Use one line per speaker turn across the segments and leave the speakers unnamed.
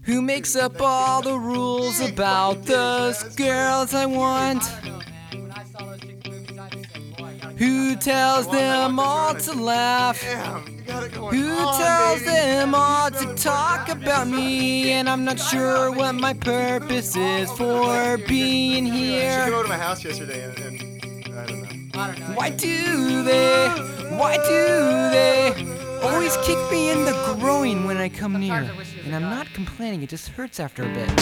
Who makes up all the rules about those girls I want? Who tells them all to laugh? Who tells them all to talk about me? And I'm not sure what my purpose is for being
She
here.
came over to my house yesterday and I don't know.
Why do they always kick me in the groin when I come near? And I'm not complaining, it just hurts after a bit.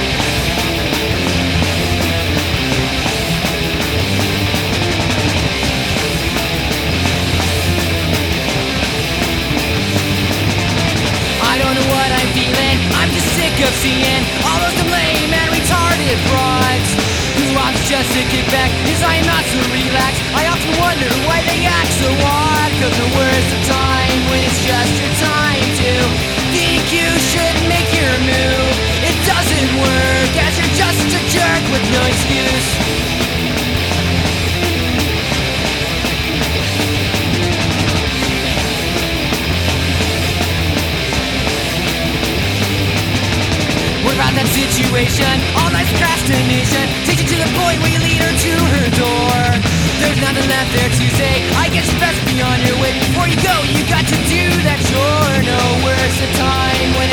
I don't know what I'm feeling, I'm just sick of seeing all those lame and retarded broads who wants just to kick back, cause I am not so relaxed. I often wonder why they act so odd, cause the worst of time when it's just your time to think you should make your move. It doesn't work as you're just a jerk with no excuse. What about that situation? All night procrastination takes you to the point where you lead her to her door. There's nothing left there to say, I guess you're best be on your way. Before you go, you got to do that chore. No worse a time when